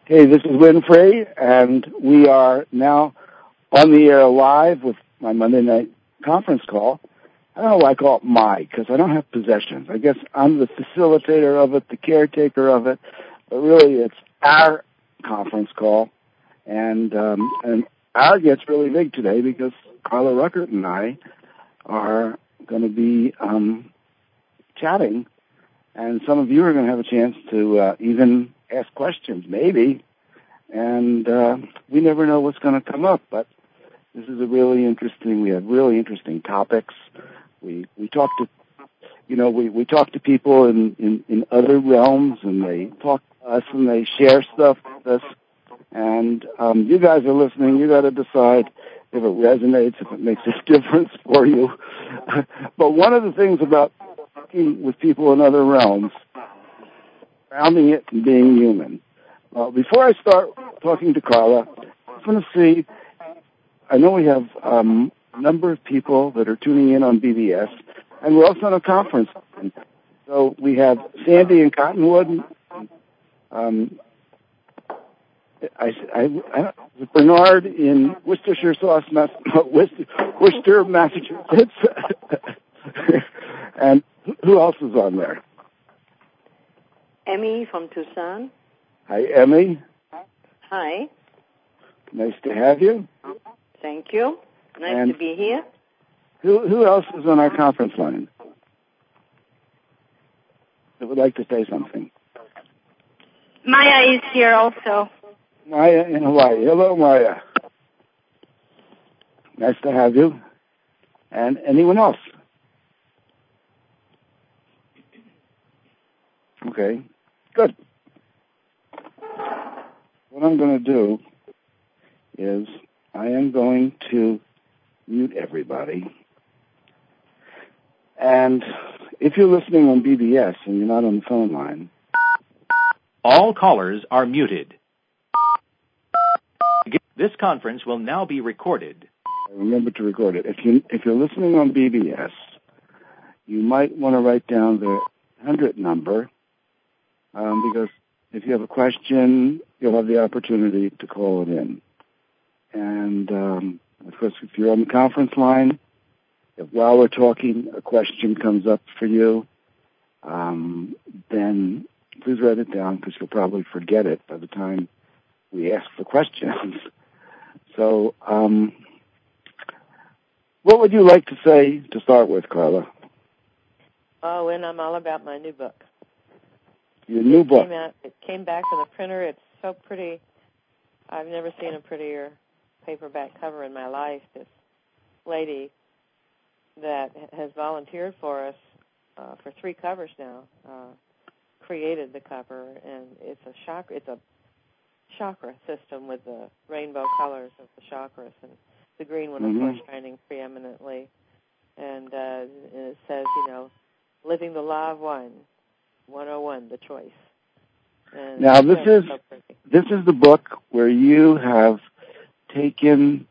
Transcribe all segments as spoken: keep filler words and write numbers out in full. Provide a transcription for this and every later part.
Hey, this is Winfrey, and we are now on the air live with my Monday night conference call. I don't know why I call it my, because I don't have possessions. I guess I'm the facilitator of it, the caretaker of it, but really it's our conference call, and um, and our gets really big today because Carla Ruckert and I are going to be um, chatting, and some of you are going to have a chance to uh, even ask questions, maybe, and uh, we never know what's going to come up, but this is a really interesting, we have really interesting topics. We we talk to, you know, we, we talk to people in, in, in other realms, and they talk to us, and they share stuff with us, and um, you guys are listening. You got to decide if it resonates, if it makes a difference for you. But one of the things about talking with people in other realms, grounding it and being human. Well, before I start talking to Carla, I want to see, I know we have um, a number of people that are tuning in on B B S, and we're also on a conference. So we have Sandy in Cottonwood, um, I, I, I, Bernard in Worcestershire Sauce, Mass, Worcester, Worcester, Massachusetts, and who else is on there? Emmy from Tucson. Hi, Emmy. Hi. Nice to have you. Thank you. Nice and to be here. Who who else is on our conference line that would like to say something? Maya is here also. Maya in Hawaii. Hello, Maya. Nice to have you. And anyone else? Okay, good. What I'm going to do is I am going to mute everybody. And if you're listening on B B S and you're not on the phone line, all callers are muted. This conference will now be recorded. Remember to record it. If you if you're listening on B B S, you might want to write down the hundred number, um, because if you have a question, you'll have the opportunity to call it in. And um, of course, if you're on the conference line, if while we're talking a question comes up for you, um, then please write it down because you'll probably forget it by the time we ask the questions. So, um, what would you like to say to start with, Carla? Oh, and I'm all about my new book. Your new it book. Came out, it came back from the printer. It's so pretty. I've never seen a prettier paperback cover in my life. This lady that has volunteered for us uh, for three covers now uh, created the cover, and it's a chakra. It's a chakra system with the rainbow colors of the chakras, and the green one, mm-hmm. of course, shining preeminently. And, uh, and it says, you know, living the law of one, one oh one, the choice. And now this is so this is the book where you have taken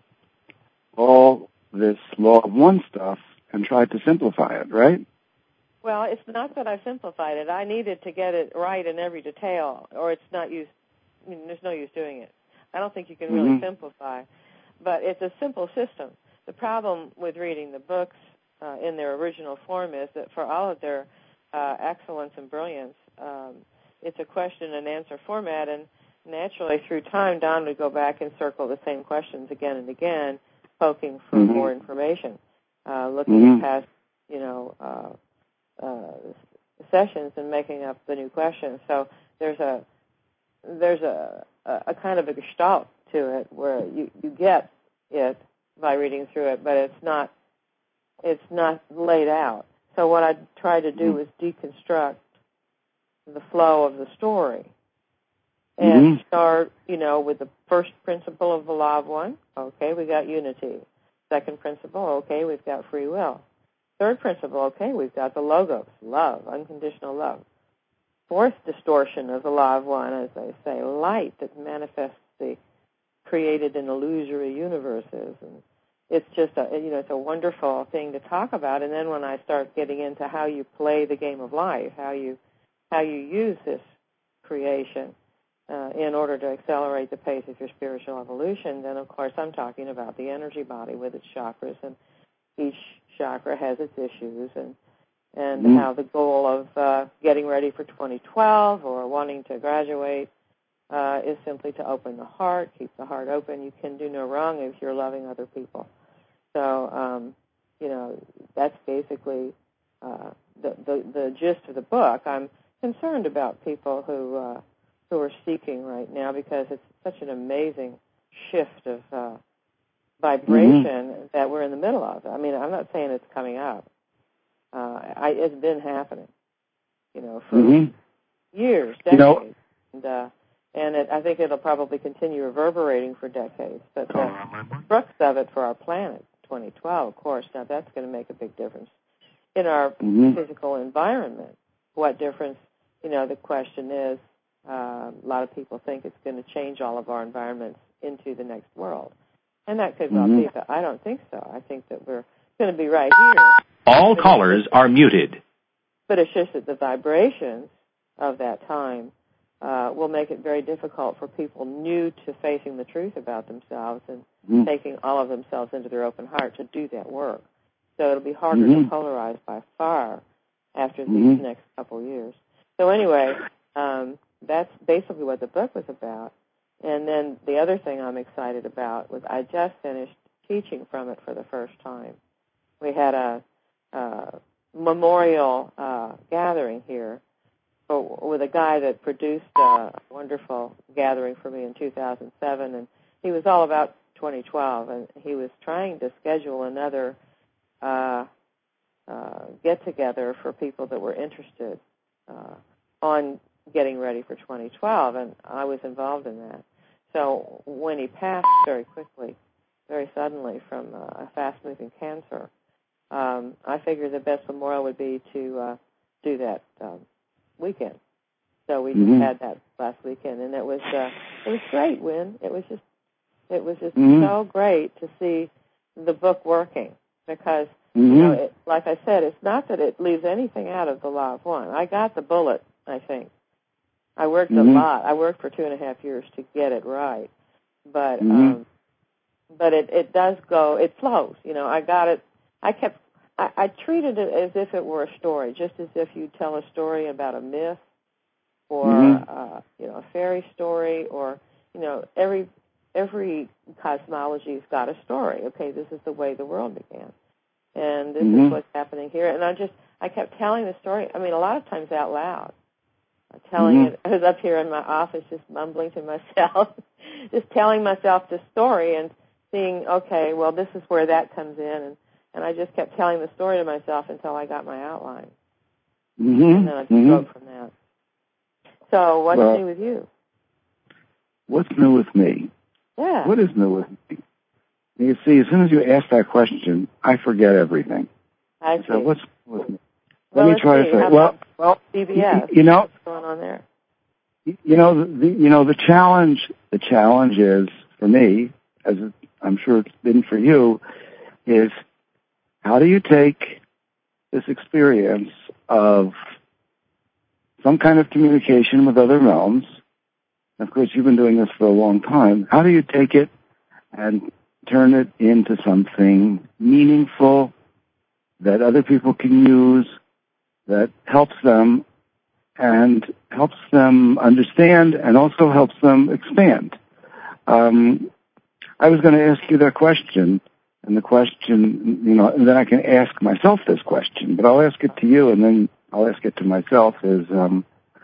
all this law of one stuff and tried to simplify it, right? Well, it's not that I simplified it. I needed to get it right in every detail, or it's not use. I mean, there's no use doing it. I don't think you can really mm-hmm. simplify, but it's a simple system. The problem with reading the books uh, in their original form is that for all of their uh, excellence and brilliance, um, it's a question and answer format, and naturally through time, Don would go back and circle the same questions again and again, poking for mm-hmm. more information, uh, looking mm-hmm. at past, you know, uh, uh, sessions and making up the new questions. So there's a there's a, a kind of a gestalt to it where you, you get it by reading through it, but it's not it's not laid out. So what I tried to do was deconstruct the flow of the story and mm-hmm. start, you know, with the first principle of the law of one. Okay, we got unity. Second principle, okay, we've got free will. Third principle, okay, we've got the logos, love, unconditional love. Fourth distortion of the law of one, as they say, light that manifests the created and illusory universes. And it's just a, you know, it's a wonderful thing to talk about. And then when I start getting into how you play the game of life, how you how you use this creation, uh, in order to accelerate the pace of your spiritual evolution, then, of course, I'm talking about the energy body with its chakras, and each chakra has its issues, and and mm-hmm. how the goal of uh, getting ready for twenty twelve or wanting to graduate uh, is simply to open the heart, keep the heart open. You can do no wrong if you're loving other people. So, um, you know, that's basically uh, the, the the gist of the book. I'm concerned about people who uh, who are seeking right now, because it's such an amazing shift of uh, vibration mm-hmm. that we're in the middle of. I mean, I'm not saying it's coming up. Uh, I, it's been happening, you know, for mm-hmm. years, decades. You know, and uh, and it, I think it'll probably continue reverberating for decades. But the crux of it for our planet, twenty twelve, of course, now that's going to make a big difference in our mm-hmm. physical environment. What difference, you know, the question is, uh, a lot of people think it's going to change all of our environments into the next world. And that could well mm-hmm. be, but I don't think so. I think that we're going to be right here. All callers are muted. But it's just that the vibrations of that time uh, will make it very difficult for people new to facing the truth about themselves and mm-hmm. taking all of themselves into their open heart to do that work. So it'll be harder mm-hmm. to polarize by far after mm-hmm. these next couple of years. So anyway, um, that's basically what the book was about. And then the other thing I'm excited about was I just finished teaching from it for the first time. We had a Uh, memorial uh, gathering here for, with a guy that produced a wonderful gathering for me in two thousand seven, and he was all about twenty twelve, and he was trying to schedule another uh, uh, get-together for people that were interested uh, on getting ready for twenty twelve, and I was involved in that. So when he passed very quickly, very suddenly from uh, a fast-moving cancer, Um, I figured the best memorial would be to uh, do that um, weekend. So we mm-hmm. just had that last weekend, and it was uh, it was great, Win. It was just it was just mm-hmm. so great to see the book working, because mm-hmm. you know, it, like I said, it's not that it leaves anything out of the Law of One. I got the bullet. I think I worked mm-hmm. a lot. I worked for two and a half years to get it right, but mm-hmm. um, but it, it does go. It flows. You know, I got it. I kept, I, I treated it as if it were a story, just as if you tell a story about a myth or, mm-hmm. uh, you know, a fairy story, or, you know, every every cosmology's got a story. Okay, this is the way the world began, and this mm-hmm. is what's happening here. And I just, I kept telling the story, I mean, a lot of times out loud. Telling mm-hmm. it, I was up here in my office just mumbling to myself, just telling myself the story and seeing, okay, well, this is where that comes in, and And I just kept telling the story to myself until I got my outline. Mm-hmm. And then I just mm-hmm. wrote from that. So what's well, new with you? What's new with me? Yeah. What is new with me? You see, as soon as you ask that question, I forget everything. I see. So what's new with me? Well, Let me try see. to say, How well, well, C B S. You know, what's going on there? You know, the, you know, the challenge, the challenge is, for me, as I'm sure it's been for you, is how do you take this experience of some kind of communication with other realms? Of course, you've been doing this for a long time. How do you take it and turn it into something meaningful that other people can use, that helps them and helps them understand and also helps them expand? Um, I was going to ask you that question. And the question, you know, and then I can ask myself this question, but I'll ask it to you, and then I'll ask it to myself, is, um,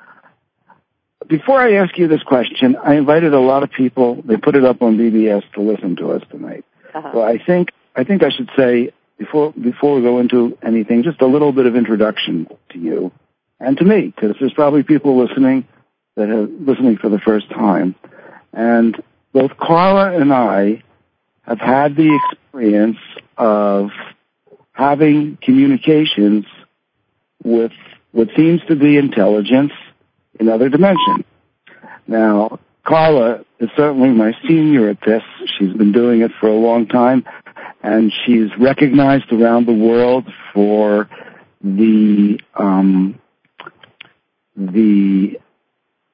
before I ask you this question, I invited a lot of people. They put it up on B B S to listen to us tonight. Uh-huh. So I think, I think I should say, before, before we go into anything, just a little bit of introduction to you and to me, because there's probably people listening that are listening for the first time. And both Carla and I have had the experience of having communications with what seems to be intelligence in other dimensions. Now, Carla is certainly my senior at this. She's been doing it for a long time, and she's recognized around the world for the um, the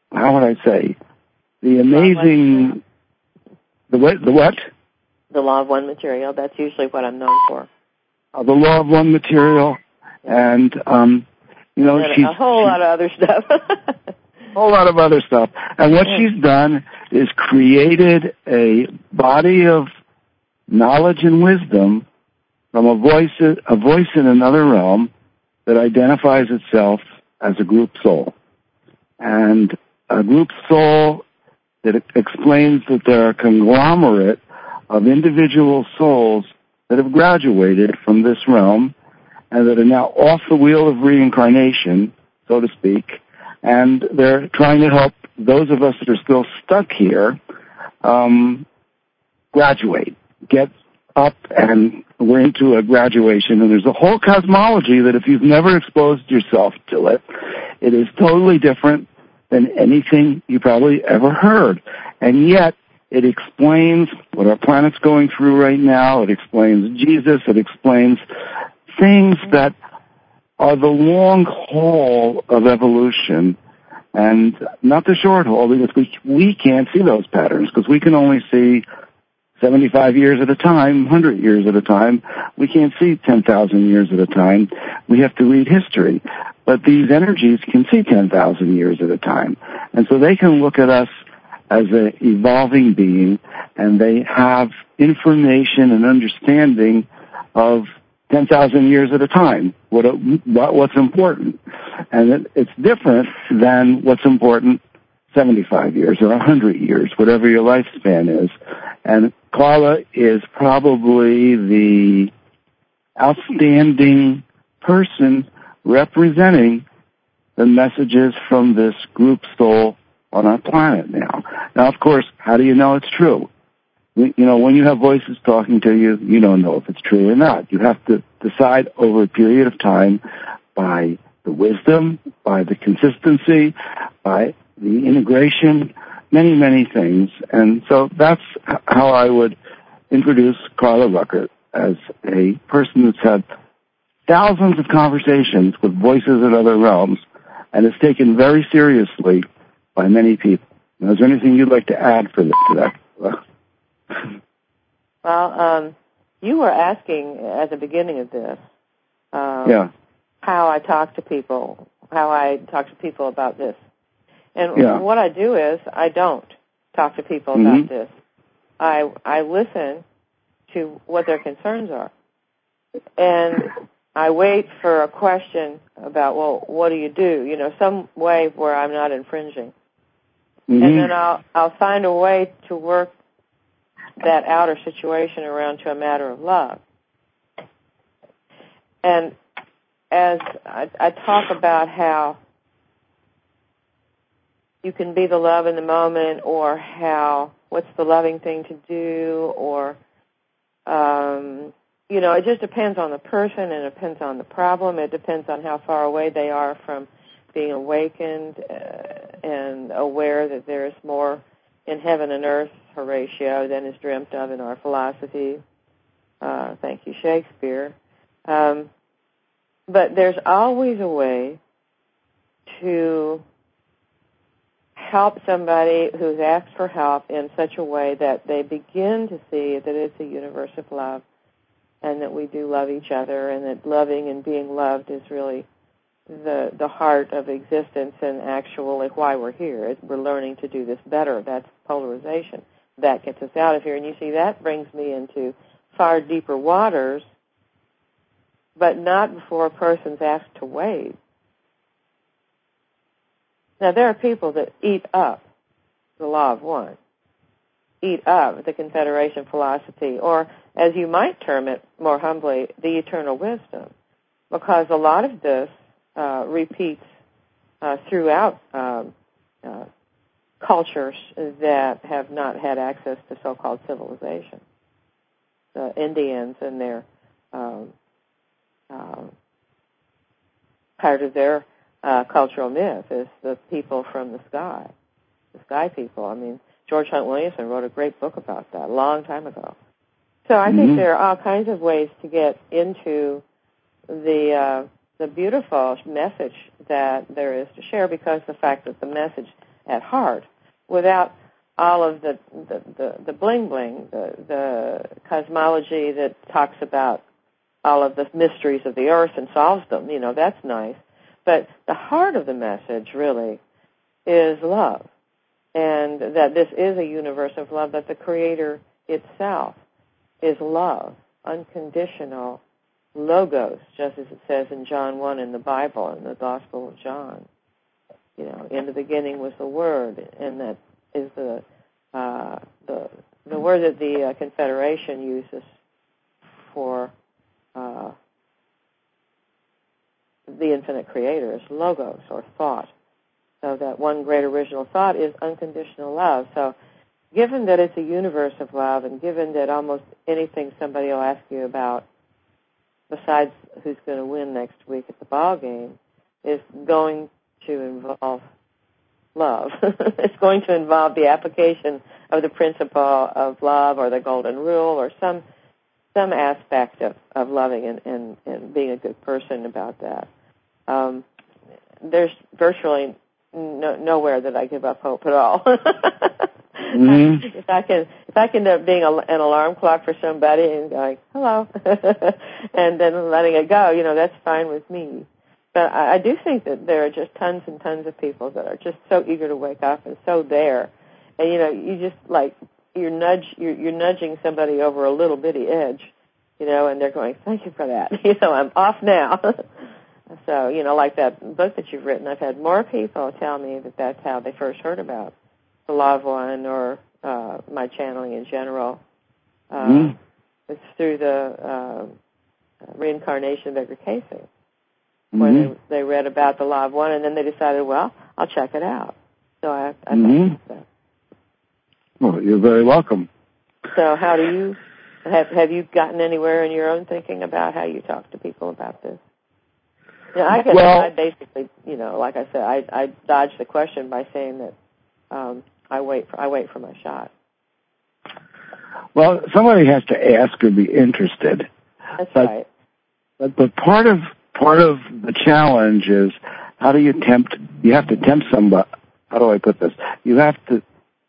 how would I say, the amazing, the what? The what? The Law of One material. That's usually what I'm known for. Uh, the Law of One material, and, um, you know, and she's... a whole lot of other stuff. a whole lot of other stuff. And what she's done is created a body of knowledge and wisdom from a voice, a voice in another realm that identifies itself as a group soul. And a group soul that explains that they're a conglomerate of individual souls that have graduated from this realm and that are now off the wheel of reincarnation, so to speak, and they're trying to help those of us that are still stuck here um, graduate, get up, and we're into a graduation. And there's a whole cosmology that if you've never exposed yourself to it, it is totally different than anything you probably ever heard. And yet, it explains what our planet's going through right now. It explains Jesus. It explains things that are the long haul of evolution and not the short haul, because we, we can't see those patterns because we can only see seventy-five years at a time, one hundred years at a time. We can't see ten thousand years at a time. We have to read history. But these energies can see ten thousand years at a time. And so they can look at us as an evolving being, and they have information and understanding of ten thousand years at a time, what, what what's important. And it, it's different than what's important seventy-five years or one hundred years, whatever your lifespan is. And Carla is probably the outstanding person representing the messages from this group soul on our planet now. Now, of course, how do you know it's true? You know, when you have voices talking to you, you don't know if it's true or not. You have to decide over a period of time by the wisdom, by the consistency, by the integration, many, many things. And so that's how I would introduce Carla Rueckert as a person that's had thousands of conversations with voices in other realms and is taken very seriously by many people. Now, is there anything you'd like to add for this, to that? Well, um, you were asking at the beginning of this um, yeah. how I talk to people, how I talk to people about this. And yeah. what I do is I don't talk to people mm-hmm. about this. I I listen to what their concerns are. And I wait for a question about, well, what do you do? You know, some way where I'm not infringing. Mm-hmm. And then I'll I'll find a way to work that outer situation around to a matter of love. And as I, I talk about how you can be the love in the moment, or how, what's the loving thing to do, or, um, you know, it just depends on the person, and it depends on the problem. It depends on how far away they are from being awakened uh, and aware that there is more in heaven and earth, Horatio, than is dreamt of in our philosophy. Uh, thank you, Shakespeare. Um, but there's always a way to help somebody who's asked for help in such a way that they begin to see that it's a universe of love and that we do love each other, and that loving and being loved is really the the heart of existence and actually why we're here. It, we're learning to do this better. That's polarization. That gets us out of here. And you see, that brings me into far deeper waters, but not before a person's asked to wade. Now, there are people that eat up the Law of One, eat up the Confederation philosophy, or, as you might term it more humbly, the eternal wisdom, because a lot of this uh, repeats uh, throughout um, uh, cultures that have not had access to so-called civilization. The Indians and their um, uh, part of their Uh, cultural myth is the people from the sky, the sky people. I mean, George Hunt Williamson wrote a great book about that a long time ago. So I mm-hmm. think there are all kinds of ways to get into the uh, the beautiful message that there is to share, because the fact that the message at heart, without all of the the, the, the bling bling, the, the cosmology that talks about all of the mysteries of the earth and solves them. You know, that's nice. But the heart of the message really is love, and that this is a universe of love, that the Creator itself is love, unconditional logos, just as it says in John one in the Bible, in the Gospel of John. You know, in the beginning was the Word, and that is the uh, the the word that the uh, Confederation uses for uh, the infinite Creator is logos, or thought. So that one great original thought is unconditional love. So given that it's a universe of love, and given that almost anything somebody will ask you about, besides who's going to win next week at the ball game, is going to involve love. It's going to involve the application of the principle of love, or the golden rule, or some some aspect of, of loving and, and, and being a good person about that. Um, there's virtually no, nowhere that I give up hope at all. Mm-hmm. If I can, if I can end up being a, an alarm clock for somebody and going, hello, and then letting it go, you know, that's fine with me. But I, I do think that there are just tons and tons of people that are just so eager to wake up and so there. And, you know, you just, like, you're, nudge, you're, you're nudging somebody over a little bitty edge, you know, and they're going, thank you for that. You know, I'm off now. So, you know, like that book that you've written, I've had more people tell me that that's how they first heard about the Law of One, or uh, my channeling in general. Uh, mm. It's through the uh, reincarnation of Edgar Cayce, mm-hmm. where they, they read about the Law of One, and then they decided, well, I'll check it out. So I, I mm-hmm. thought that. Well, you're very welcome. So how do you, have, have you gotten anywhere in your own thinking about how you talk to people about this? You know, I guess well, I basically, you know, like I said, I, I dodged the question by saying that um, I wait for I wait for my shot. Well, somebody has to ask or be interested. That's but, right. But but part of part of the challenge is, how do you tempt? You have to tempt somebody. How do I put this? You have to,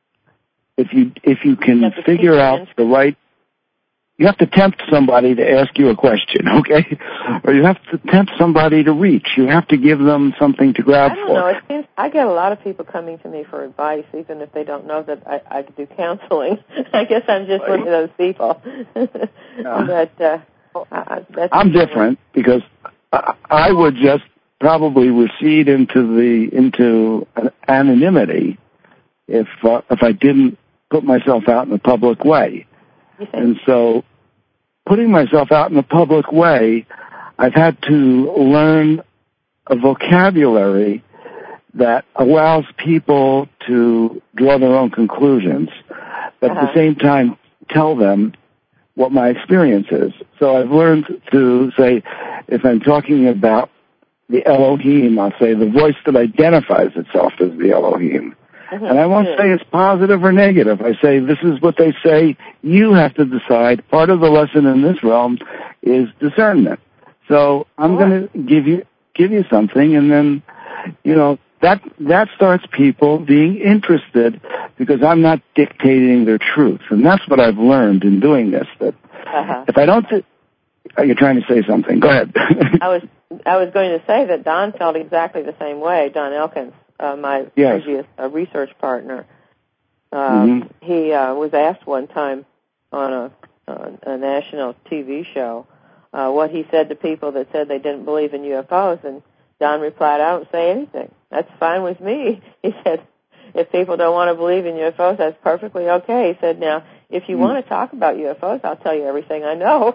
if you if you can you figure out the right. You have to tempt somebody to ask you a question, okay? Or you have to tempt somebody to reach. You have to give them something to grab for. I don't know. It seems I get a lot of people coming to me for advice, even if they don't know that I, I do counseling. I guess I'm just right. one of those people. Yeah. But uh, I, that's I'm different because I, I would just probably recede into the into anonymity if uh, if I didn't put myself out in a public way. And so, putting myself out in a public way, I've had to learn a vocabulary that allows people to draw their own conclusions, but uh-huh. at the same time tell them what my experience is. So I've learned to say, if I'm talking about the Elohim, I'll say the voice that identifies itself as the Elohim. Mm-hmm. And I won't Good. say it's positive or negative. I say, this is what they say. You have to decide. Part of the lesson in this realm is discernment. So I'm going to give you give you something, and then, you know, that that starts people being interested, because I'm not dictating their truth. And that's what I've learned in doing this. That uh-huh. if I don't, th- are you trying to say something? Go ahead. I was I was going to say that Don felt exactly the same way. Don Elkins. Uh, my yes. previous uh, research partner, um, mm-hmm. he uh, was asked one time on a, uh, a national T V show uh, what he said to people that said they didn't believe in U F Os, and Don replied, I don't say anything. That's fine with me. He said, if people don't want to believe in U F Os, that's perfectly okay. He said, now, if you mm-hmm. want to talk about U F Os, I'll tell you everything I know.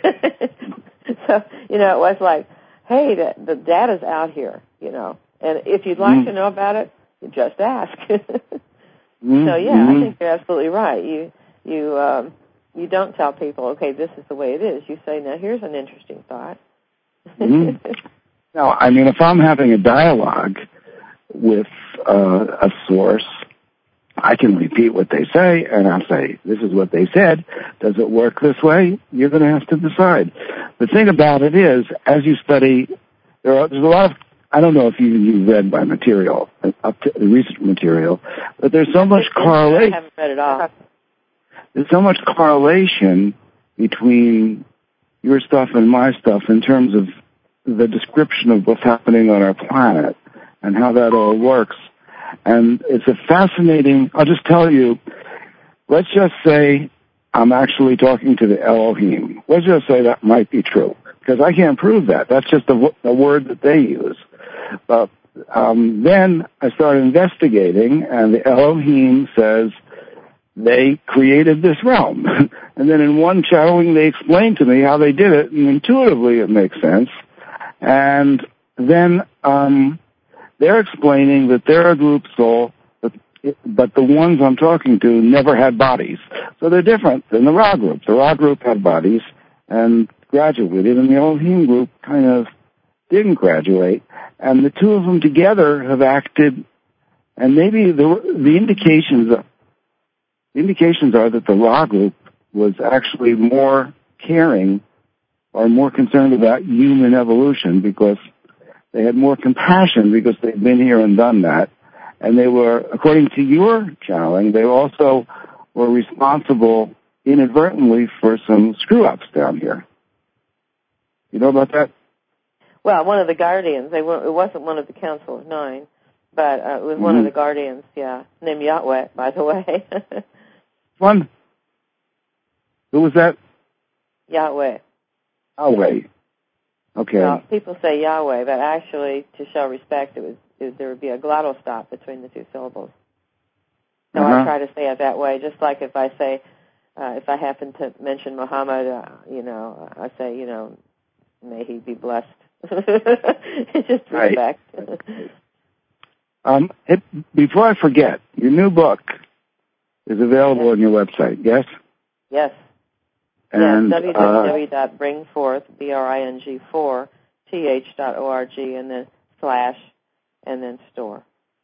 So, you know, it was like, hey, the, the data's out here, you know. And if you'd like mm. to know about it, you just ask. mm. So yeah, mm. I think you're absolutely right. You you um, you don't tell people, okay, this is the way it is. You say, now here's an interesting thought. mm. Now, I mean, if I'm having a dialogue with uh, a source, I can repeat what they say, and I'll say, this is what they said. Does it work this way? You're going to have to decide. The thing about it is, as you study, there are, there's a lot of I don't know if you you read my material, up to the recent material, but there's so much correlation. I haven't read it all. There's so much correlation between your stuff and my stuff in terms of the description of what's happening on our planet and how that all works. And it's a fascinating, I'll just tell you, let's just say I'm actually talking to the Elohim. Let's just say that might be true, because I can't prove that. That's just a, a word that they use. But um, then I started investigating, and the Elohim says they created this realm. And then in one channeling, they explained to me how they did it, and intuitively it makes sense. And then um, they're explaining that they're a group soul, but, but the ones I'm talking to never had bodies. So they're different than the Ra group. The Ra group had bodies and graduated, and the Elohim group kind of didn't graduate. And the two of them together have acted, and maybe the, the indications the indications are that the Ra group was actually more caring or more concerned about human evolution because they had more compassion because they've been here and done that. And they were, according to your channeling, they also were responsible inadvertently for some screw-ups down here. You know about that? Well, one of the guardians, they were, it wasn't one of the Council of Nine, but uh, it was mm-hmm. one of the guardians, yeah, named Yahweh, by the way. One? Who was that? Yahweh. Yahweh. Okay. Well, people say Yahweh, but actually, to show respect, it was it, there would be a glottal stop between the two syllables. So uh-huh. I try to say it that way, just like if I say, uh, if I happen to mention Muhammad, uh, you know, I say, you know, may he be blessed. It's just respect. Right. um, it, before I forget, your new book is available yes. on your website, yes? Yes. And, yes, w w w dot bring forth, B R I N G four, T H dot O R G, and then slash, and then store.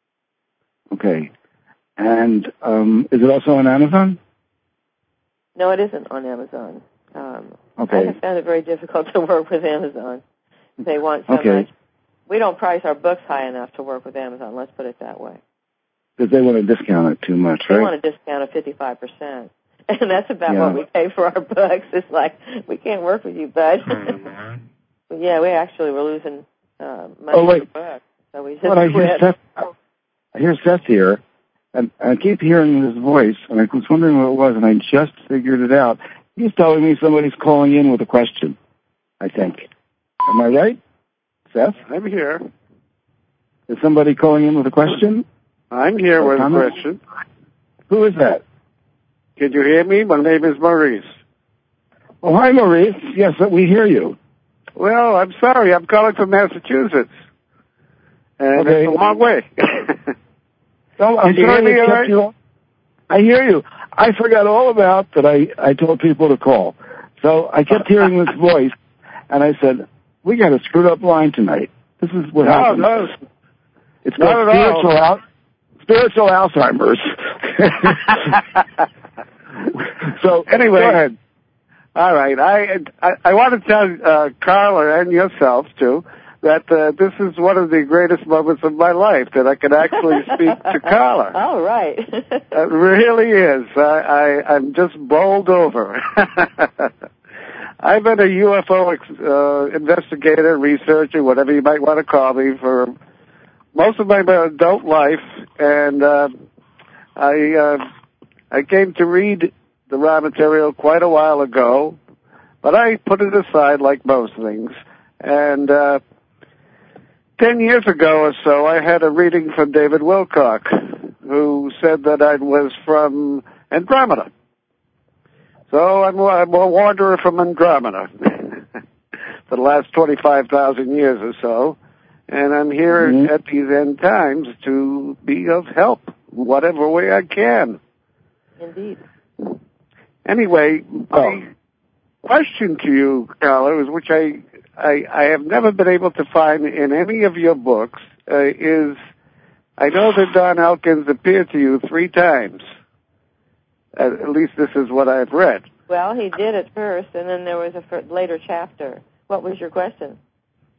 Okay. And um, is it also on Amazon? No, it isn't on Amazon. Um, okay. I have found it very difficult to work with Amazon. They want so okay. much. We don't price our books high enough to work with Amazon, let's put it that way. Because they want to discount it too much, right? They want to discount it fifty-five percent. And that's about yeah. what we pay for our books. It's like, we can't work with you, bud. But yeah, we actually were losing uh, money oh, wait. per book. So we just well, I quit. hear Seth, I hear Seth here, and I keep hearing his voice, and I was wondering what it was, and I just figured it out. He's telling me somebody's calling in with a question, I think. Am I right, Seth? I'm here. Is somebody calling in with a question? I'm here or with comment? a question. Who is that? Can you hear me? My name is Maurice. Oh, hi, Maurice. Yes, we hear you. Well, I'm sorry. I'm calling from Massachusetts. And okay. it's a long way. no, I'm Can sorry you hear me all right? you. I hear you. I forgot all about that I, I told people to call. So I kept hearing this voice, and I said, we got a screwed up line tonight. This is what no, happened. No, It's called spiritual, al- spiritual Alzheimer's. So anyway, go ahead. All right. I I, I want to tell uh, Carla and yourself too that uh, this is one of the greatest moments of my life that I can actually speak to Carla. All right. It really is. I, I I'm just bowled over. I've been a U F O uh, investigator, researcher, whatever you might want to call me, for most of my adult life, and uh, I uh, I came to read the raw material quite a while ago, but I put it aside like most things. And uh, ten years ago or so, I had a reading from David Wilcock, who said that I was from Andromeda. So I'm, I'm a wanderer from Andromeda for the last twenty-five thousand years or so. And I'm here mm-hmm. at these end times to be of help, whatever way I can. Indeed. Anyway, my question to you, Carla, is which I, I I have never been able to find in any of your books, uh, is I know that Don Elkins appeared to you three times. Uh, at least this is what I've read. Well, he did at first, and then there was a f- later chapter. What was your question?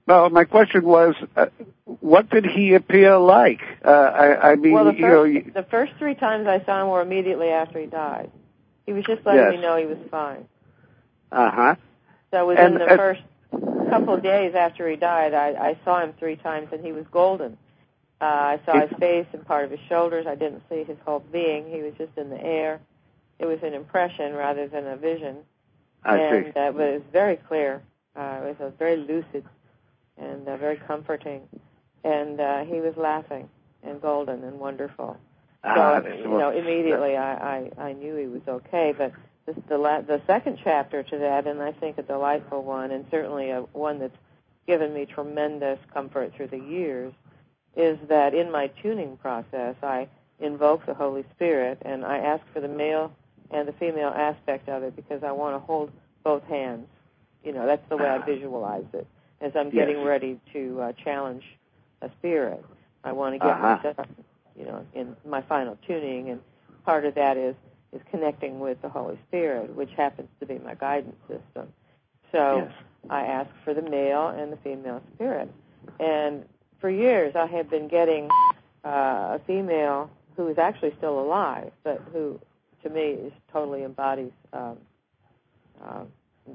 well, my question was, uh, what did he appear like? Uh, I, I mean, well, the you know, first, you, the first three times I saw him were immediately after he died. He was just letting yes. me know he was fine. Uh-huh. So within And, the uh, first couple of days after he died, I, I saw him three times, and he was golden. Uh, I saw his face and part of his shoulders. I didn't see his whole being. He was just in the air. It was an impression rather than a vision. I and, see. Uh, but it was very clear. Uh, it was uh, very lucid and uh, very comforting. And uh, he was laughing and golden and wonderful. Ah, so, you know, immediately I, I, I knew he was okay. But this, the, la- the second chapter to that, and I think a delightful one, and certainly a, one that's given me tremendous comfort through the years, is that in my tuning process, I invoke the Holy Spirit, and I ask for the male and the female aspect of it because I want to hold both hands. You know, that's the way I visualize it, as I'm getting yes. ready to uh, challenge a spirit. I want to get uh-huh. myself, you know, in my final tuning, and part of that is, is connecting with the Holy Spirit, which happens to be my guidance system. So yes. I ask for the male and the female spirit. And for years I have been getting uh, a female who is actually still alive, but who, to me, is totally embodies um, uh,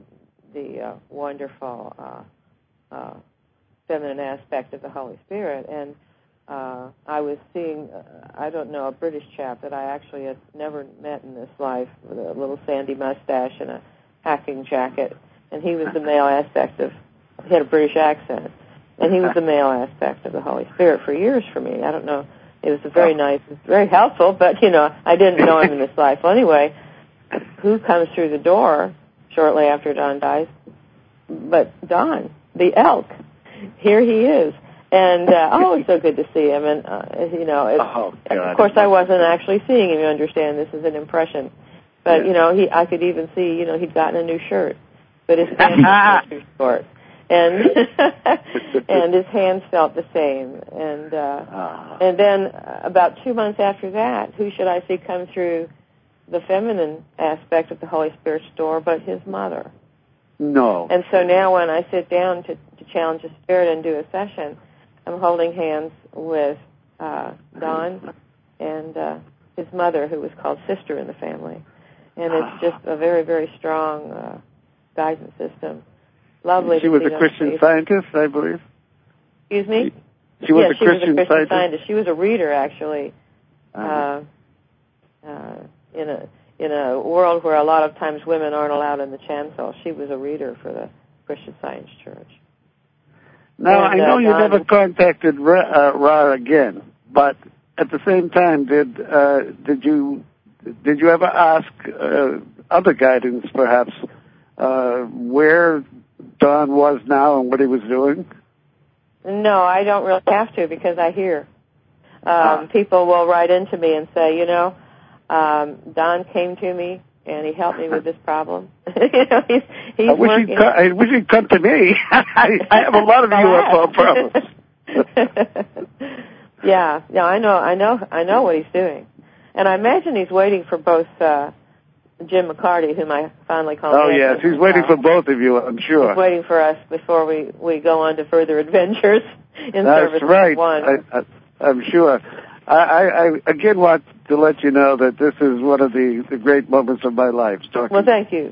the uh, wonderful uh, uh, feminine aspect of the Holy Spirit. And uh, I was seeing, uh, I don't know, a British chap that I actually had never met in this life with a little sandy mustache and a hacking jacket, and he was the male aspect of, he had a British accent, and he was the male aspect of the Holy Spirit for years for me. I don't know, it was a very nice, very helpful, but, you know, I didn't know him in this life. Well, anyway, who comes through the door shortly after Don dies? But Don, the elk. Here he is. And, uh, oh, it's so good to see him. And, uh, you know, it, oh, of course I wasn't actually seeing him, you understand. This is an impression. But, yes. you know, he, I could even see, you know, he'd gotten a new shirt. But his pants were too short. And, and his hands felt the same. And, uh, ah. and then about two months after that, who should I see come through the feminine aspect of the Holy Spirit's door but his mother? No. And so now when I sit down to, to challenge a spirit and do a session, I'm holding hands with uh, Don and uh, his mother, who was called Sister in the family. And it's just a very, very strong uh, guidance system. Lovely. She was a Christian scientist, I believe. Excuse me? She was yeah, a she Christian, was a Christian scientist? scientist. She was a reader, actually, uh-huh. uh, uh, in a in a world where a lot of times women aren't allowed in the chancel. She was a reader for the Christian Science Church. Now, and, I know uh, you Don, never contacted Ra, uh, Ra again, but at the same time, did uh, did you did you ever ask uh, other guidance, perhaps, uh, where Don was now and what he was doing? No, I don't really have to because I hear. Um, ah. People will write into me and say, you know, um, Don came to me and he helped me with this problem. you know, he's, he's I wish working. he'd come, I wish he'd come to me. I, I have a lot of U F O problems. yeah, yeah, I know, I know, I know what he's doing, and I imagine he's waiting for both uh, Jim McCarty, whom I finally called. Oh yes, he's waiting for both of you, I'm sure. He's waiting for us before we, we go on to further adventures in That's service right. of one. I, I, I'm sure. I, I, I again want to let you know that this is one of the, the great moments of my life. Talking. Well, thank you.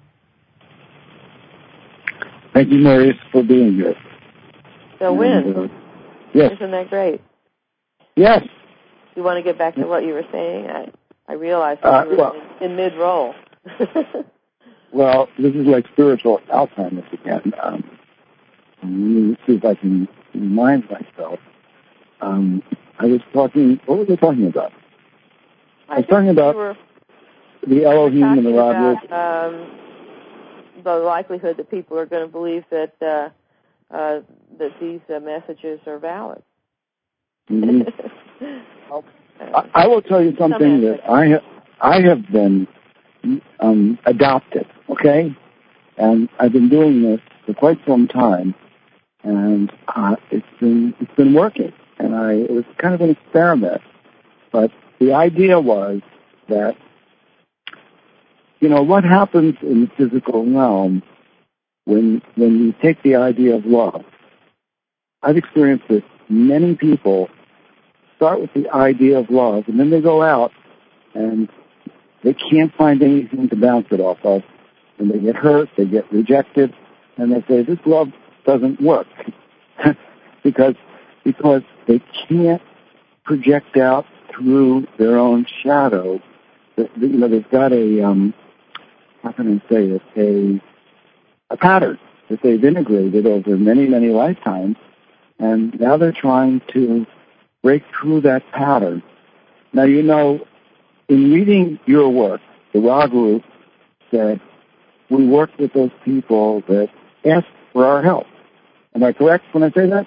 Thank you, Maurice, for being here. So, Win, uh, yes. Isn't that great? Yes. You want to get back to what you were saying? I, I realized that Uh, you were well, in, in mid-roll. well, this is like spiritual Alzheimer's again. Um, let me see if I can remind myself. Um, I was talking, what was I talking about? I, I was talking about were, the Elohim and the Roderick. Um, the likelihood that people are going to believe that uh, uh, that these uh, messages are valid. Mm-hmm. I, I will tell you something that I have, I have been um, adopted, okay? And I've been doing this for quite some time, and uh, it's been it's been working. And I it was kind of an experiment, but the idea was that, you know, what happens in the physical realm when when you take the idea of love I've experienced that many people start with the idea of love, and then they go out and they can't find anything to bounce it off of. And they get hurt, they get rejected, and they say, this love doesn't work. because because they can't project out through their own shadow. You know, they've got a, um, how can I say it, a, a pattern that they've integrated over many, many lifetimes, and now they're trying to break through that pattern. Now, you know, in reading your work, the Ra Group said, we work with those people that ask for our help. Am I correct when I say that?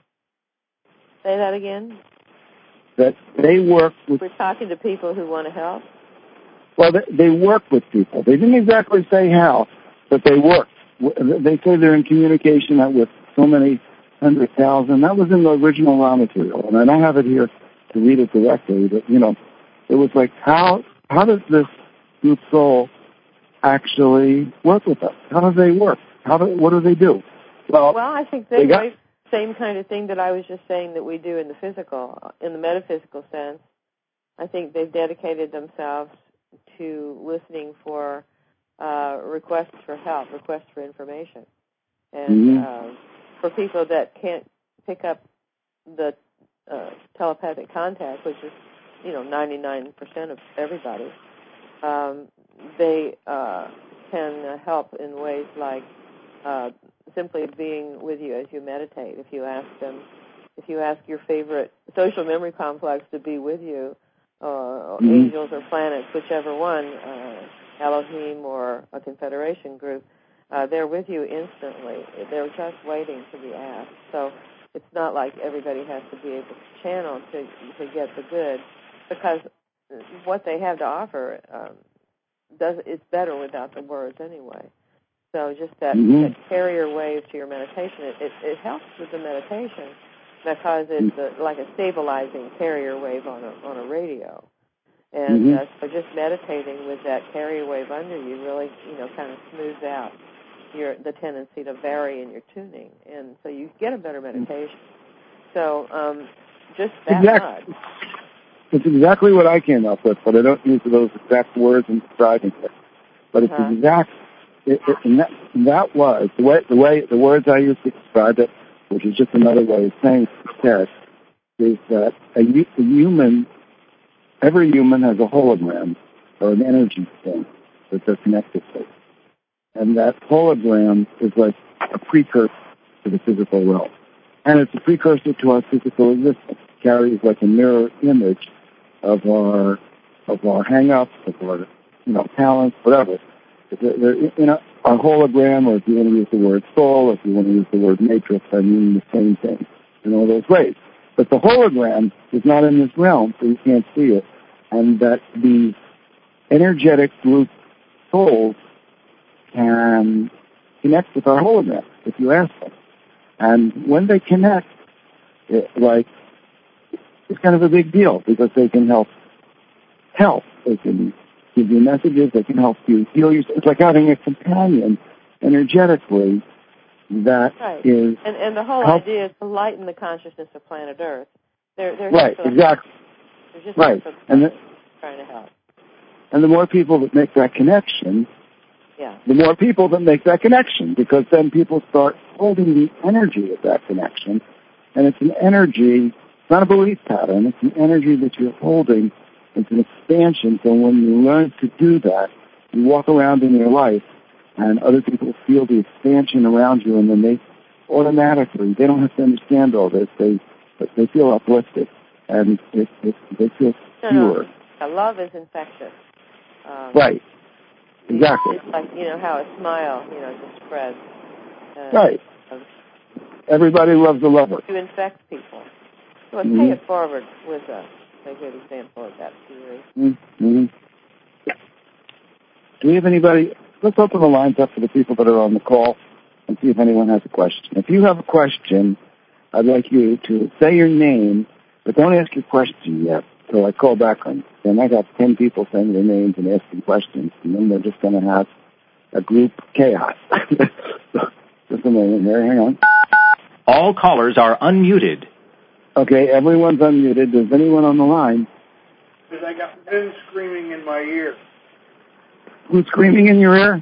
Say that again? That they work with... We're talking to people who want to help? Well, they, they work with people. They didn't exactly say how, but they work. They say they're in communication with so many hundred thousand. That was in the original raw material, and I don't have it here to read it directly, but, you know, it was like, how how does this group soul actually work with us? How do they work? How do, what do they do? Well, well I think they, they got the same kind of thing that I was just saying that we do in the physical, in the metaphysical sense. I think they've dedicated themselves to listening for uh, requests for help, requests for information. And mm-hmm. uh, for people that can't pick up the uh, telepathic contact, which is, you know, ninety-nine percent of everybody, um, they uh, can help in ways like uh, simply being with you as you meditate. If you ask them, if you ask your favorite social memory complex to be with you, uh, mm-hmm. angels or planets, whichever one, uh, Elohim or a Confederation group, uh, they're with you instantly. They're just waiting to be asked. So it's not like everybody has to be able to channel to to get the good, because what they have to offer um, does it's better without the words anyway. So just that, mm-hmm. that carrier wave to your meditation, it, it, it helps with the meditation because it's a, like a stabilizing carrier wave on a on a radio. And mm-hmm. uh, so just meditating with that carrier wave under you really, you know, kind of smooths out your the tendency to vary in your tuning, and so you get a better meditation. So um, just that exactly. much. It's exactly what I came up with, but I don't use those exact words in describing it. But it's uh-huh. exact. It, it, and that, and that was the way the way the words I used to describe it, which is just another way of saying it, is that a, a human, every human has a hologram or an energy thing that they're connected to. And that hologram is like a precursor to the physical realm. And it's a precursor to our physical existence. It carries like a mirror image of our of our hang-ups, of our, you know, talents, whatever. They're in a, a hologram, or if you want to use the word soul, if you want to use the word matrix, I mean the same thing in all those ways. But the hologram is not in this realm, so you can't see it. And that the energetic group souls can connect with our hologram if you ask them. And when they connect, it, like, it's kind of a big deal because they can help help. They can give you messages. They can help you heal yourself. It's like having a companion energetically that right. is... And, and the whole help. idea is to lighten the consciousness of planet Earth. They're, they're right, just exactly. They're just right. And the, trying to help. And the more people that make that connection, yeah. the more people that make that connection, because then people start holding the energy of that connection. And it's an energy, it's not a belief pattern, it's an energy that you're holding. It's an expansion. So when you learn to do that, you walk around in your life and other people feel the expansion around you, and then they automatically, they don't have to understand all this, they they feel uplifted, and it, it, they feel secure. No, no. Love is infectious. Um, right. Exactly. It's like, you know, how a smile, you know, just spreads. Uh, right. Um, Everybody loves a lover. To infect people. So let's mm-hmm. pay it forward with a, a good example of that theory. Mm-hmm. Do we have anybody? Let's open the lines up for the people that are on the call and see if anyone has a question. If you have a question, I'd like you to say your name, but don't ask your question yet until I call back on you. Then I got ten people saying their names and asking questions, and then we're just going to have a group chaos. Just a moment here. Hang on. All callers are unmuted. Okay, everyone's unmuted. Is anyone on the line? Because I got men screaming in my ear. Who's screaming in your ear?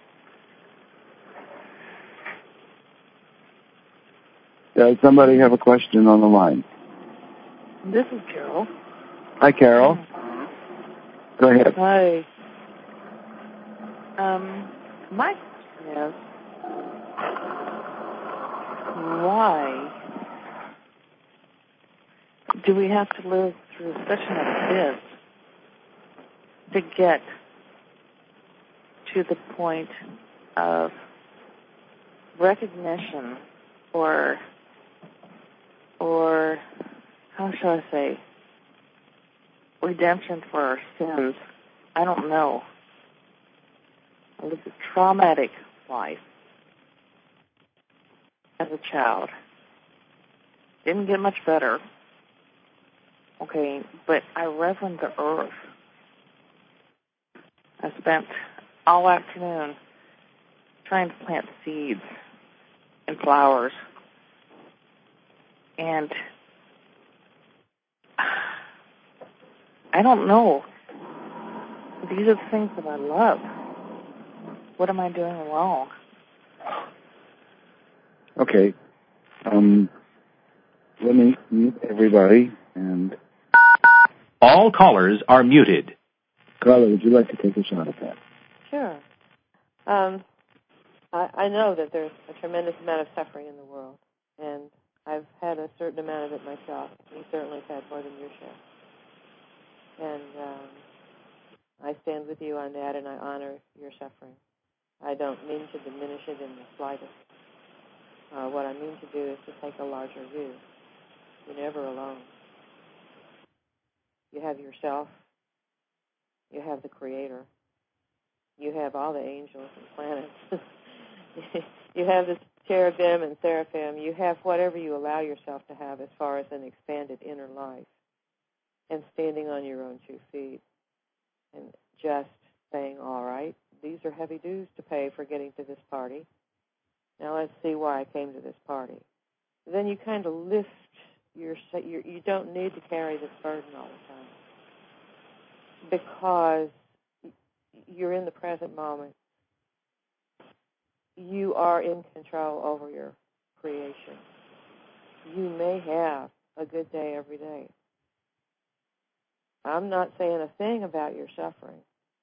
Does somebody have a question on the line? This is Carol. Hi, Carol. Go ahead. Hi. Um, my question is, why do we have to live through such an abyss to get to the point of recognition or, or how shall I say, redemption for our sins? I don't know. I lived a traumatic life as a child. Didn't get much better. Okay, but I reverend the earth. I spent all afternoon trying to plant seeds and flowers. And I don't know. These are the things that I love. What am I doing wrong? Okay. Um, let me mute everybody. And all callers are muted. Carla, would you like to take a shot at that? Sure. Um, I, I know that there's a tremendous amount of suffering in the world, and I've had a certain amount of it myself. You certainly have had more than your share. And um, I stand with you on that, and I honor your suffering. I don't mean to diminish it in the slightest. Uh, what I mean to do is to take a larger view. You're never alone. You have yourself. You have the Creator. You have all the angels and planets. You have the cherubim and seraphim. You have whatever you allow yourself to have as far as an expanded inner life and standing on your own two feet and just saying, all right, these are heavy dues to pay for getting to this party. Now let's see why I came to this party. Then you kind of lift your, your you don't need to carry this burden all the time because you're in the present moment. You are in control over your creation. You may have a good day every day. I'm not saying a thing about your suffering.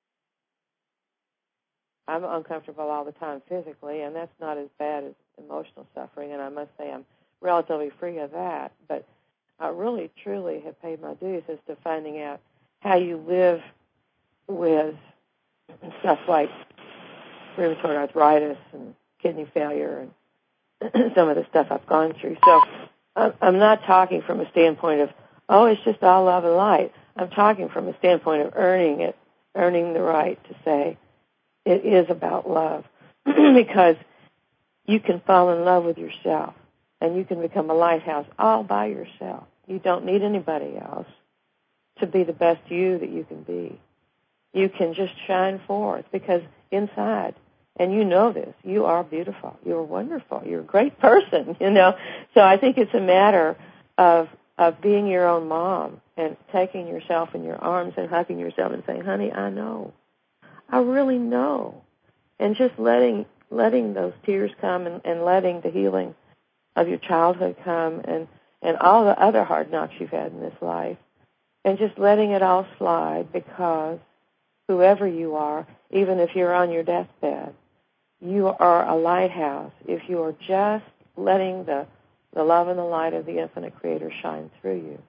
I'm uncomfortable all the time physically, and that's not as bad as emotional suffering, and I must say I'm relatively free of that, but I really, truly have paid my dues as to finding out how you live with stuff like rheumatoid arthritis and kidney failure and some of the stuff I've gone through. So I'm not talking from a standpoint of, oh, it's just all love and light. I'm talking from a standpoint of earning it, earning the right to say it is about love because you can fall in love with yourself and you can become a lighthouse all by yourself. You don't need anybody else to be the best you that you can be. You can just shine forth because inside, and you know this, you are beautiful. You're wonderful. You're a great person, you know. So I think it's a matter of of being your own mom and taking yourself in your arms and hugging yourself and saying, honey, I know. I really know. And just letting letting those tears come and, and letting the healing of your childhood come and, and all the other hard knocks you've had in this life and just letting it all slide because whoever you are, even if you're on your deathbed, you are a lighthouse if you are just letting the, the love and the light of the infinite Creator shine through you.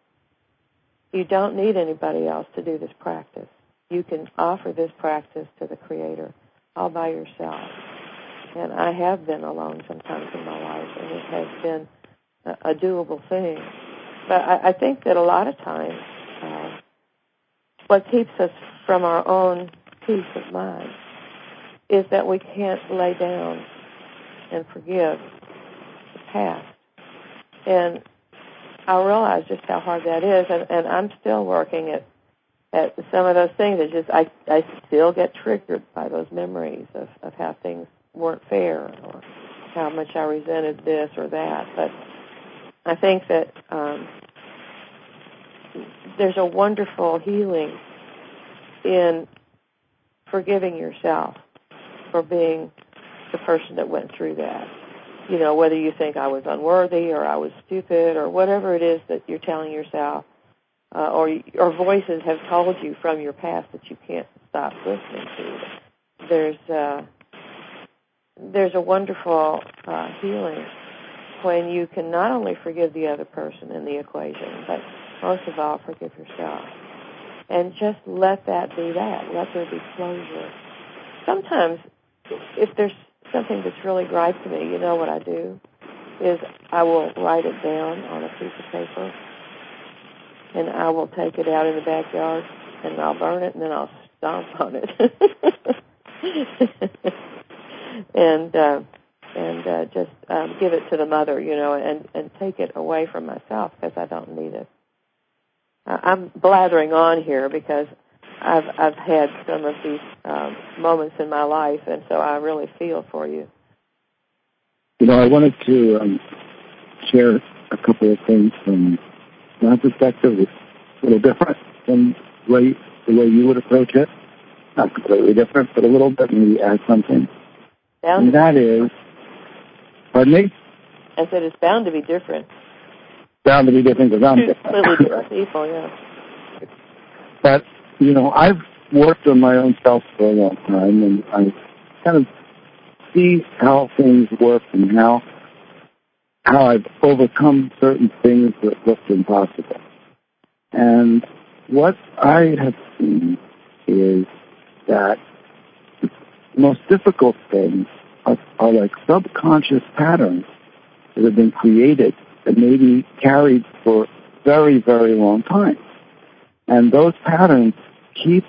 You don't need anybody else to do this practice. You can offer this practice to the Creator all by yourself. And I have been alone sometimes in my life, and it has been a, a doable thing. But I, I think that a lot of times uh, what keeps us from our own peace of mind is that we can't lay down and forgive the past. And I realize just how hard that is, and, and I'm still working at, at some of those things that just, I, I still get triggered by those memories of, of how things weren't fair or how much I resented this or that. But I think that um, there's a wonderful healing in forgiving yourself for being the person that went through that. You know, whether you think I was unworthy or I was stupid or whatever it is that you're telling yourself, uh, or or voices have told you from your past that you can't stop listening to. There's uh, there's a wonderful uh, healing when you can not only forgive the other person in the equation, but most of all forgive yourself. And just let that be that. Let there be closure. Sometimes, if there's something that's really gripe to me, you know what I do is I will write it down on a piece of paper, and I will take it out in the backyard, and I'll burn it, and then I'll stomp on it. and uh, and uh, just um, give it to the mother, you know, and, and take it away from myself because I don't need it. I'm blathering on here because I've I've had some of these um, moments in my life, and so I really feel for you. You know, I wanted to um, share a couple of things from my perspective. It's a little different than the way, the way you would approach it. Not completely different, but a little bit, maybe add something. Bound and that is, pardon me? I said it's bound to be different. Bound to be different because I'm Two different. completely different people, yeah. But, you know, I've worked on my own self for a long time, and I kind of see how things work and how how I've overcome certain things that looked impossible. And what I have seen is that the most difficult things are, are like subconscious patterns that have been created that may be carried for a very, very long time. And those patterns keep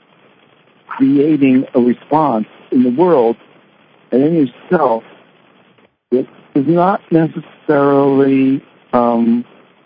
creating a response in the world and in yourself that is not necessarily um,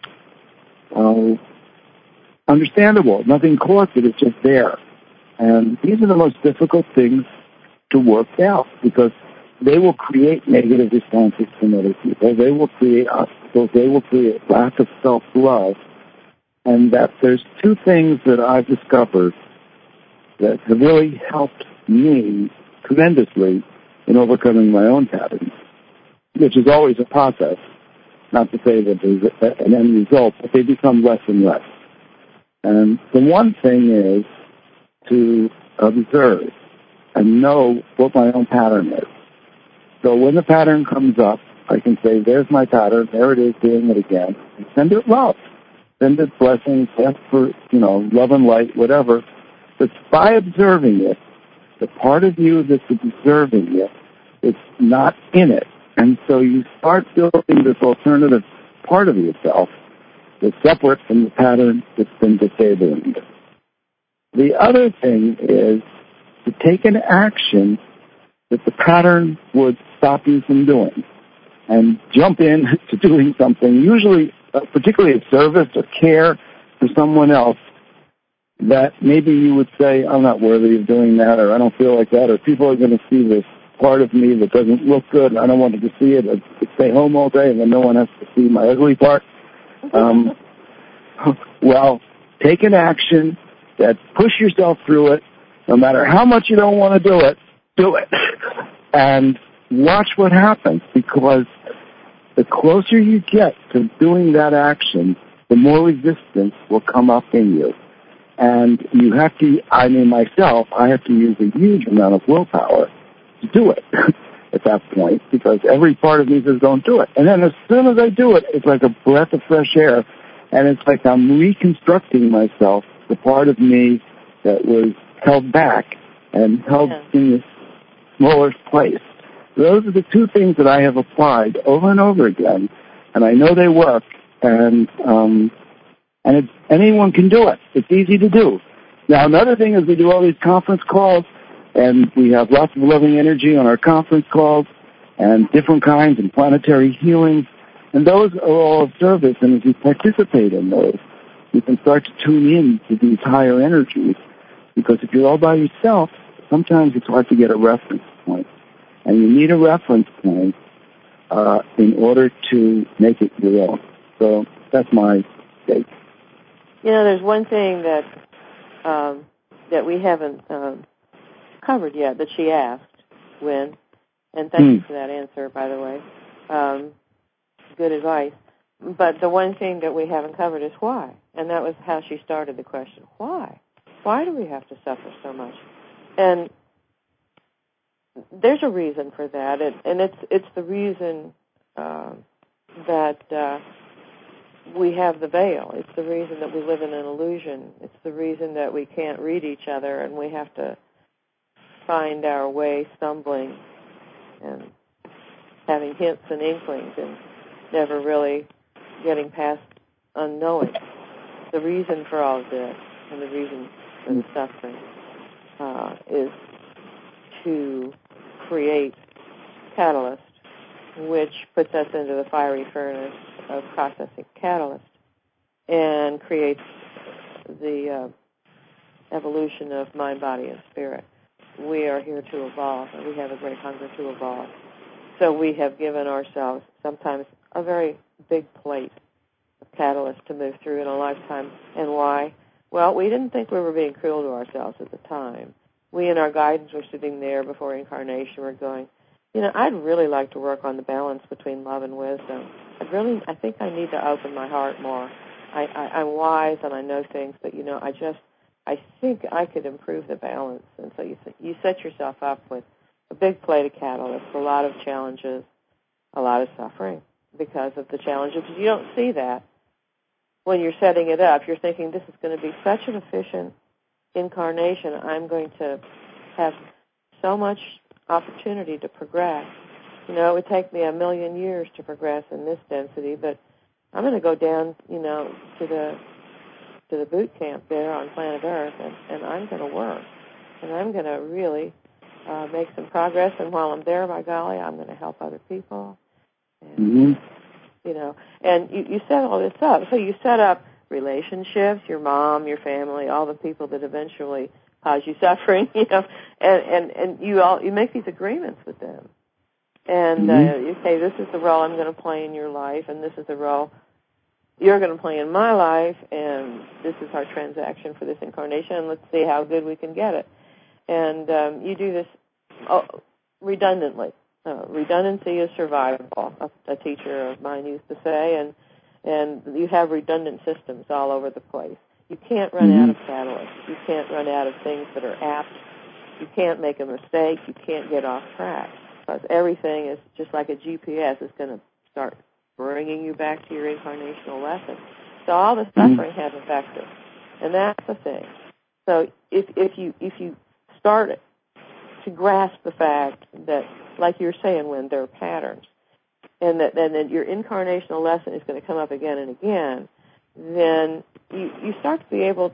uh, understandable. Nothing caused it, it's just there. And these are the most difficult things to work out because they will create negative responses from other people. They will create obstacles. They will create lack of self-love. And that there's two things that I've discovered that have really helped me tremendously in overcoming my own patterns, which is always a process. Not to say that there's an end result, but they become less and less. And the one thing is to observe and know what my own pattern is. So when the pattern comes up, I can say, there's my pattern, there it is, doing it again, and send it love. Send it blessings, ask for, you know, love and light, whatever. But by observing it, the part of you that's observing it is not in it. And so you start building this alternative part of yourself that's separate from the pattern that's been disabling you. The other thing is to take an action that the pattern would stop you from doing and jump in to doing something, usually uh, particularly of service or care for someone else that maybe you would say, I'm not worthy of doing that, or I don't feel like that, or people are going to see this part of me that doesn't look good, and I don't want them to see it. I could stay home all day, and then no one has to see my ugly part. Um, well, take an action that push yourself through it, no matter how much you don't want to do it, do it. And watch what happens, because the closer you get to doing that action, the more resistance will come up in you. And you have to, I mean myself, I have to use a huge amount of willpower to do it at that point, because every part of me says don't do it. And then as soon as I do it, it's like a breath of fresh air, and it's like I'm reconstructing myself, the part of me that was held back and held yeah. in this smaller place. Those are the two things that I have applied over and over again, and I know they work, and um, and it's, anyone can do it. It's easy to do. Now, another thing is we do all these conference calls, and we have lots of loving energy on our conference calls, and different kinds of planetary healings, and those are all of service, and as you participate in those, you can start to tune in to these higher energies, because if you're all by yourself, sometimes it's hard to get a reference point. And you need a reference point uh, in order to make it your own. So that's my take. You know, there's one thing that um, that we haven't um, covered yet that she asked, Wynn, and thank Hmm. you for that answer, by the way. Um, good advice. But the one thing that we haven't covered is why, and that was how she started the question. Why? Why do we have to suffer so much? And there's a reason for that, and, and it's it's the reason uh, that uh, we have the veil. It's the reason that we live in an illusion. It's the reason that we can't read each other, and we have to find our way stumbling and having hints and inklings and never really getting past unknowing. The reason for all of this and the reason for the suffering uh, is to create catalyst, which puts us into the fiery furnace of processing catalyst and creates the uh, evolution of mind, body, and spirit. We are here to evolve, and we have a great hunger to evolve. So we have given ourselves sometimes a very big plate of catalyst to move through in a lifetime. And why? Well, we didn't think we were being cruel to ourselves at the time. We in our guidance were sitting there before incarnation. We're going, you know, I'd really like to work on the balance between love and wisdom. I'd really, I think I need to open my heart more. I, I, I'm wise and I know things, but, you know, I just, I think I could improve the balance. And so you you set yourself up with a big plate of catalysts, a lot of challenges, a lot of suffering because of the challenges. You don't see that when you're setting it up. You're thinking, this is going to be such an efficient incarnation. I'm going to have so much opportunity to progress. You know, it would take me a million years to progress in this density, but I'm going to go down, you know, to the to the boot camp there on planet Earth, and, and I'm going to work, and I'm going to really uh, make some progress. And while I'm there, by golly, I'm going to help other people. And, Mm-hmm. you know, and you, you set all this up. So you set up relationships, your mom, your family, all the people that eventually cause you suffering, you know, and, and, and you all you make these agreements with them. And uh, Mm-hmm. you say, this is the role I'm going to play in your life, and this is the role you're going to play in my life, and this is our transaction for this incarnation, and let's see how good we can get it. And um, you do this oh, redundantly. Uh, redundancy is survival, a, a teacher of mine used to say, and and you have redundant systems all over the place. You can't run Mm-hmm. out of catalysts. You can't run out of things that are apt. You can't make a mistake. You can't get off track, because everything is just like a G P S. It's going to start bringing you back to your incarnational lesson. So all the suffering has a vector, and that's the thing. So if if you if you start to grasp the fact that, like you're saying, when there are patterns, and that and that your incarnational lesson is going to come up again and again, then you you start to be able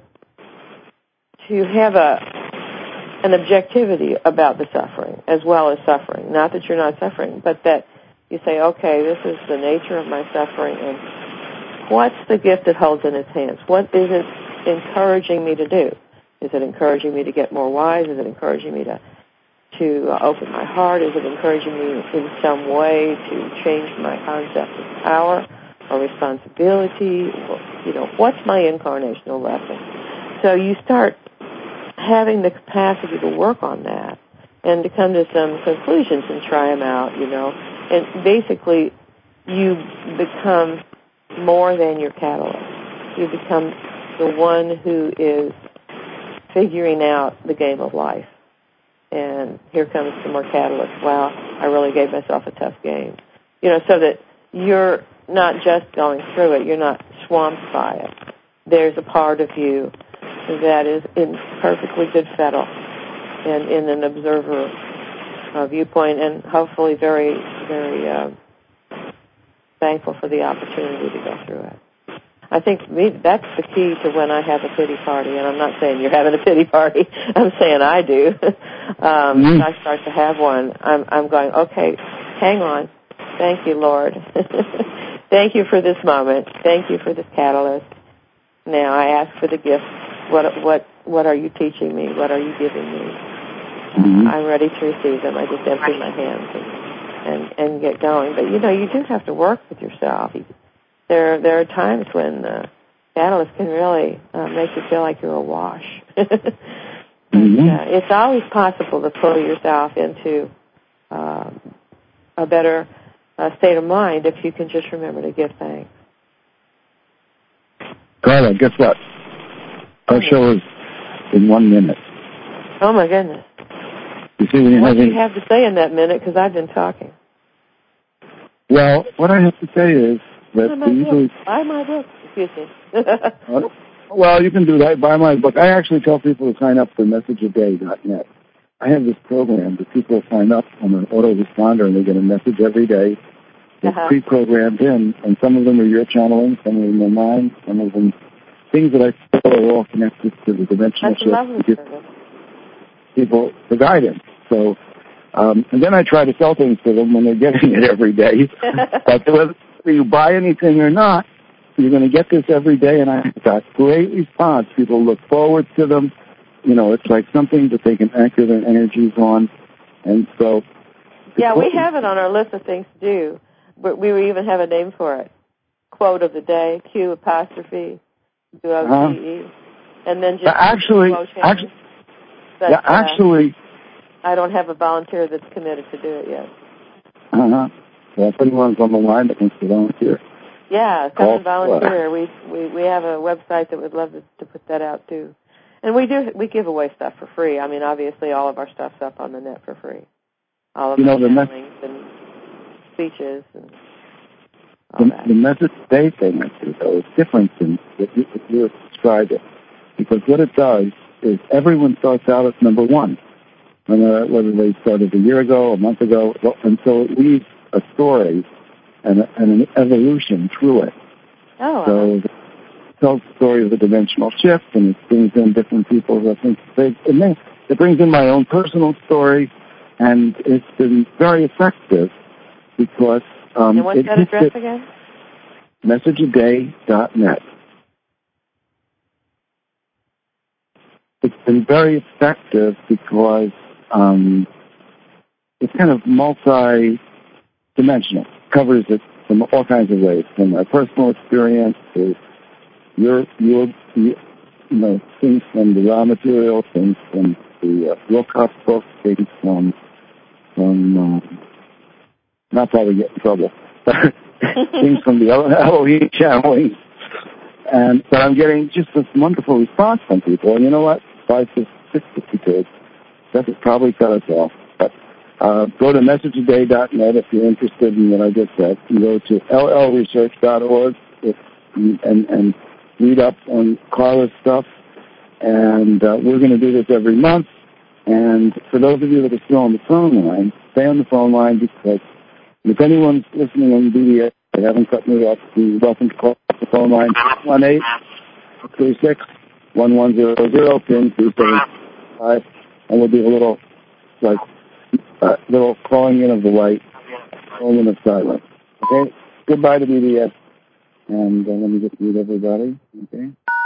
to have a an objectivity about the suffering as well as suffering. Not that you're not suffering, but that you say, okay, this is the nature of my suffering, and what's the gift it holds in its hands? What is it encouraging me to do? Is it encouraging me to get more wise? Is it encouraging me to to uh, open my heart? Is it encouraging me in some way to change my concept of power or responsibility? You know, what's my incarnational lesson? So you start having the capacity to work on that and to come to some conclusions and try them out, you know. And basically, you become more than your catalyst. You become the one who is figuring out the game of life. And here comes some more catalyst. Wow, I really gave myself a tough game. You know, so that you're not just going through it, you're not swamped by it. There's a part of you that is in perfectly good fettle and in an observer uh, viewpoint, and hopefully very, very uh, thankful for the opportunity to go through it. I think me, that's the key to when I have a pity party, and I'm not saying you're having a pity party. I'm saying I do. um, mm-hmm. I start to have one. I'm, I'm going, okay, hang on. Thank you, Lord. Thank you for this moment. Thank you for this catalyst. Now I ask for the gift. What, what, what are you teaching me? What are you giving me? Mm-hmm. I'm ready to receive them. I just empty my hands and, and, and get going. But, you know, you do have to work with yourself. There, there are times when uh, Catalyst can really uh, make you feel like you're awash. mm-hmm. uh, it's always possible to pull yourself into uh, a better uh, state of mind if you can just remember to give thanks. Carla, guess what? Our show is in one minute. Oh, my goodness. You see, when you what have do you have to say in that minute? Because I've been talking. Well, what I have to say is that Buy my we usually... book. Buy my book. Excuse me. uh, well, you can do that. Buy my book. I actually tell people to sign up for message a day dot net. I have this program that people sign up on an autoresponder and they get a message every day. They're uh-huh. pre-programmed in, and some of them are your channeling, some of them are mine, some of them things that I feel are all connected to the dimensional shift. That's lovely to give people the guidance. So, um, and then I try to sell things to them when they're getting it every day. But whether you buy anything or not, you're going to get this every day, and I got great response. People look forward to them. You know, it's like something that they can anchor their energies on. And so... Yeah, we have it on our list of things to do. But we even have a name for it. Quote of the day, Q apostrophe, U O T E. Uh-huh. And then just... Actually, actually, but, yeah, actually... Uh, I don't have a volunteer that's committed to do it yet. Uh-huh. Well, if anyone's on the line that wants to volunteer... Yeah, come and volunteer. We, we we have a website that would love to, to put that out, too. And we do we give away stuff for free. I mean, obviously, all of our stuff's up on the net for free. All of you our know, the channelings and speeches and all the, that. the message day thing, I see, though, is different than what you, what you described it. Because what it does is everyone starts out at number one, whether, whether they started a year ago, a month ago, and so it leaves a story and, a, and an evolution through it. Oh, so uh-huh. It tells the story of the dimensional shift, and it brings in different people's, I think, it, it, it brings in my own personal story, and it's been very effective because... Um, and what's that address it, again? message a day dot net. It's been very effective because um, it's kind of multi-dimensional. Covers it from all kinds of ways, from my personal experience to your, your, you know, things from the raw material, things from the uh, Wilcox book, things from, from um, not probably get in trouble, things from the L O E channeling. And, but I'm getting just this wonderful response from people. And you know what? Five, six, six fifty-two. That would probably cut us off. But uh, go to message a day dot net if you're interested in what I just said. You go to L L research dot org if, and, and read up on Carla's stuff. And uh, we're going to do this every month. And for those of you that are still on the phone line, stay on the phone line because if anyone's listening on B D S, they haven't cut me off, you're welcome to call the phone line, one eight three six one one zero zero, pin three seven five, and we'll do a little, like, uh, little calling in of the light, moment of silence. Okay? Goodbye to B D S. And uh, let me just meet everybody. Okay?